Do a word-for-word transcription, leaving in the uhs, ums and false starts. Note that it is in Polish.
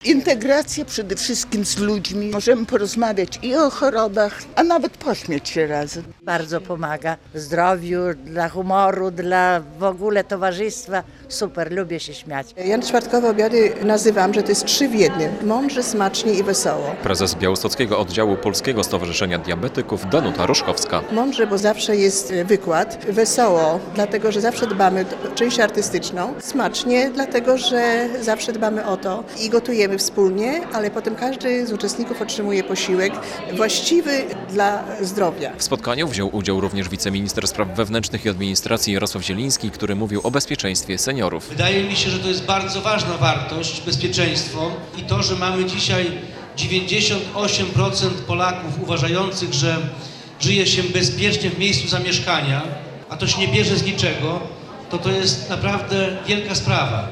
Integracja przede wszystkim z ludźmi. Możemy porozmawiać i o chorobach, a nawet pośmiać się razem. Bardzo pomaga zdrowiu, dla humoru, dla w ogóle towarzystwa. Super, lubię się śmiać. Ja na czwartkowe obiady nazywam, że to jest trzy w jednym. Mądrze, smacznie i wesoło. Prezes Białostockiego Oddziału Polskiego Stowarzyszenia Diabetyków Danuta Roszkowska. Mądrze, bo zawsze jest wykład. Wesoło, dlatego że zawsze dbamy o część artystyczną. Smacznie, dlatego że zawsze dbamy o to i gotujemy wspólnie, ale potem każdy z uczestników otrzymuje posiłek właściwy dla zdrowia. W spotkaniu wziął udział również wiceminister spraw wewnętrznych i administracji Jarosław Zieliński, który mówił o bezpieczeństwie seniorów. Wydaje mi się, że to jest bardzo ważna wartość, bezpieczeństwo i to, że mamy dzisiaj dziewięćdziesiąt osiem procent Polaków uważających, że żyje się bezpiecznie w miejscu zamieszkania, a to się nie bierze z niczego, to to jest naprawdę wielka sprawa.